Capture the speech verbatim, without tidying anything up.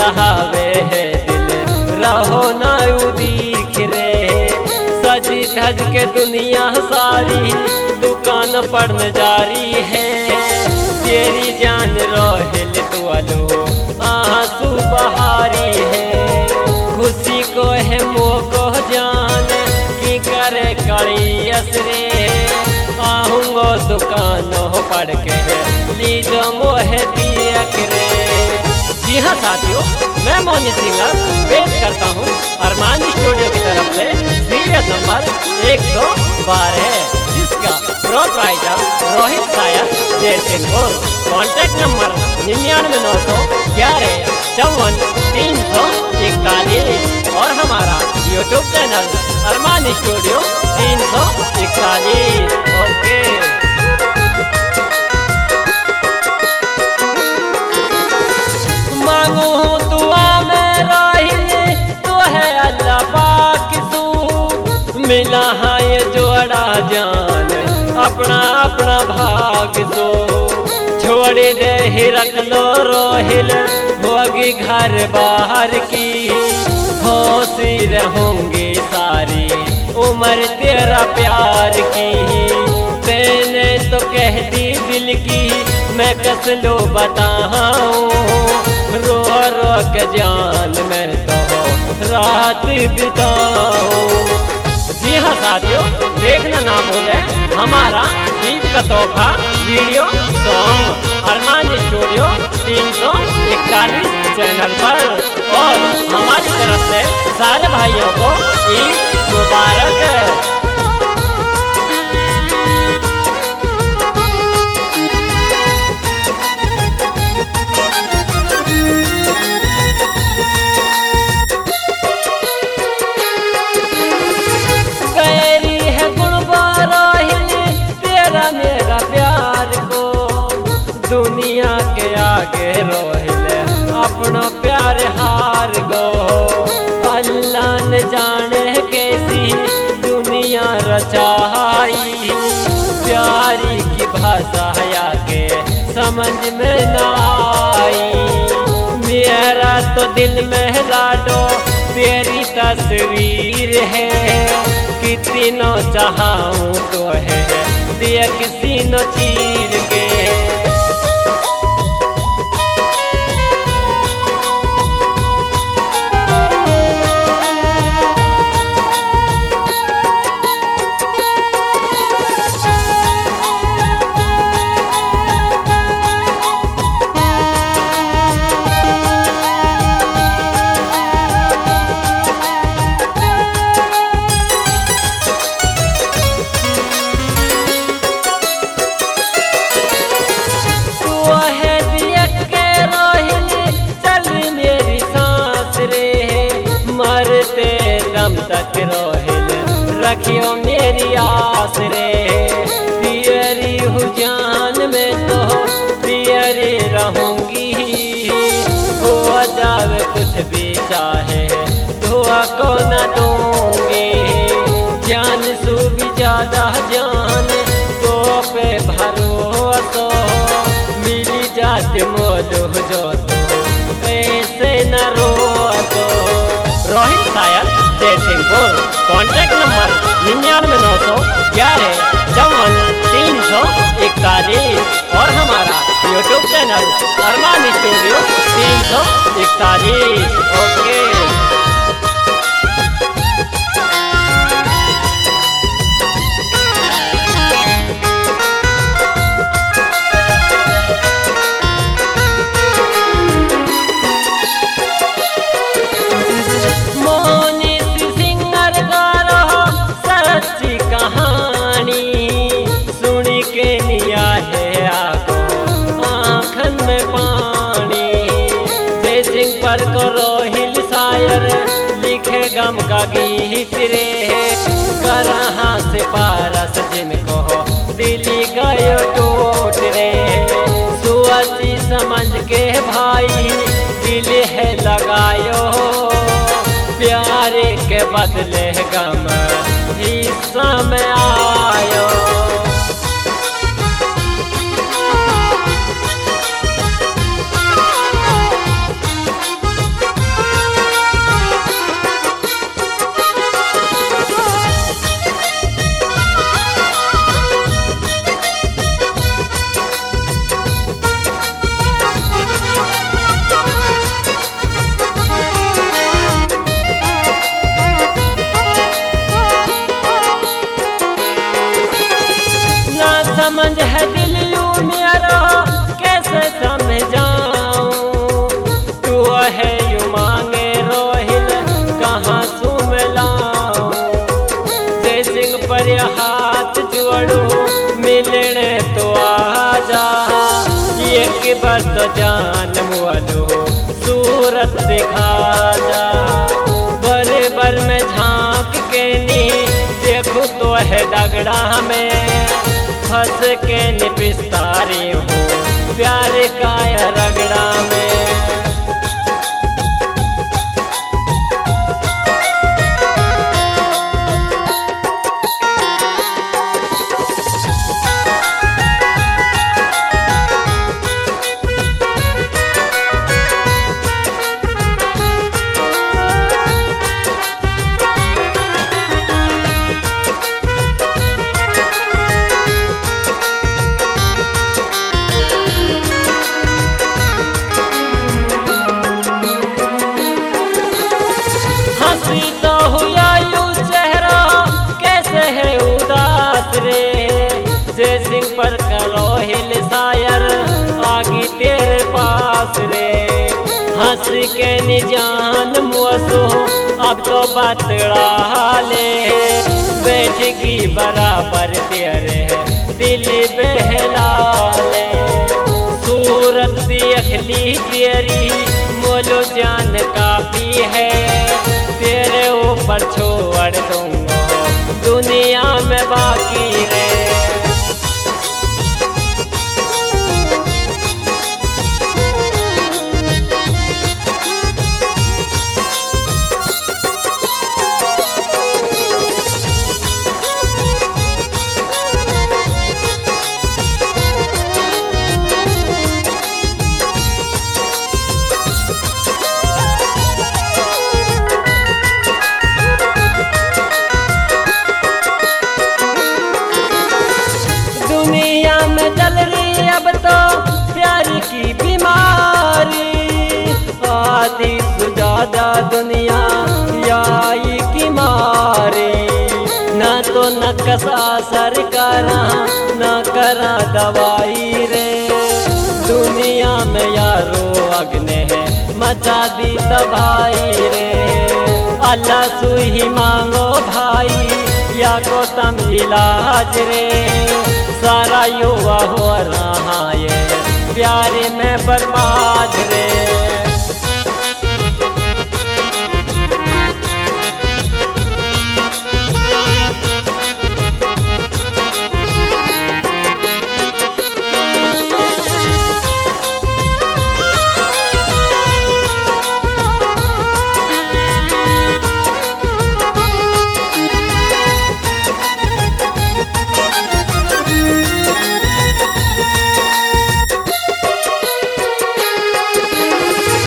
चाहवे है दिल रहो ना उदीख रे। सजी धज के दुनिया सारी दुकान पर न जारी है। तेरी जान रोहिल तुअलो आंसू बहारी है। खुशी को है मोको जान की करे कड़ी असरे। आहूंगो दुकानों पढ़ के लीजो मोहे दिया करे। जी हाँ साथियों, मैं मोनी सिंगर पेश करता हूँ अरमान स्टूडियो की तरफ से सीरियल नंबर एक सौ बारह, जिसका proprietor Rohit Sayar Jaisinghpur. Contact number निन्यानवे नौ सौ ग्यारह चौवन तीन सौ इकतालीस और हमारा यूट्यूब चैनल अरमान स्टूडियो तीन सौ इकतालीस। ओके मांगू दुआ में राही तो है अल्लाह पाक तू। मिला है ये जोड़ा जान अपना अपना भाग दो। छोड़ दे ही रख लो रोहिल होगी घर बाहर की। होशी रहूंगी सारी उम्र तेरा प्यार की। तेने तो कह दी दिल की मैं कस लो बताऊं। रो रो के जान मैं तो रात बिताऊं। जी हाँ साथियों, देखना ना भूले हमारा ईद का तोहफा वीडियो सॉन्ग अरमान स्टूडियो तीन सौ इकतालीस चैनल पर। और हमारी तरफ से सारे भाइयों को ईद मुबारक। दुनिया के आगे रोहिल अपना प्यार हार गो। अल्लाह न जाने कैसी दुनिया रचाई। प्यारी की भाषा के समझ में न आई। मेरा तो दिल में लाडो तेरी तस्वीर है। कितनों चाहूं तो है दिया किसी न चीर के। दम तक रोहिल रखियो मेरी आस रे। पियरी हूँ जान में तो पियरी रहूंगी। हो जावे कुछ भी चाहे धुआ को न दूंगी। जान सू भी ज्यादा जान तो पे भरोसा मिली जाते मोलो जो तो ऐसे न रो तो। रोहित सायर जयसिंहपुर। कॉन्टैक्ट नंबर निन्यानवे नौ सौ ग्यारह चौवन तीन सौ इकतालीस और हमारा यूट्यूब चैनल अरमान स्टूडियो तीन सौ इकतालीस। ओके पर को रोहिल सायर लिखे गम का गीत रे। करहा से पारस जिनको हो दिली गयो टूट रे। सुअची समझ के भाई दिल है लगायो। प्यारे के बदले गम हिस्सा में आयो। समझ है दिल यूं मेरा कैसे समझाऊं, तू है यूं मांगे रोहिल कहाँ सू मिलाऊं। जय सिंह पर हाथ जोड़ू मिलने तो आजा, एक बार तो जान मुअलो सूरत दिखा जा। बरे बर में झांक के नी देखू तो है डगड़ा में, फंस के निपिस्तारी हूँ प्यार का रगड़ा में। हंसी तो हुआ यूं चेहरा कैसे है उदास रे, जय सिंह पर करो हिल शायर आगे तेरे पास रे। हंस के निजान मुसो अब तो बतड़ा ले, बैठ की बराबर तेरे दिल बहला ले। सूरत देख ली तेरी मोलो जान काफी है, तेरे ऊपर छोड़ दूंगा दुनिया में बाकी रे। दुनिया में चल रही अब तो प्यार की बीमारी, आधी से ज्यादा दुनिया याई की मारी। न तो न कसा सर करा न करा दवाई रे, दुनिया में यारो अग्नि है मचा दी तबाही रे। अल्लाह सु ही मांगो भाई या को तम इलाज रे, सारा युवा हो रहा है प्यारे में बर्बाद रे।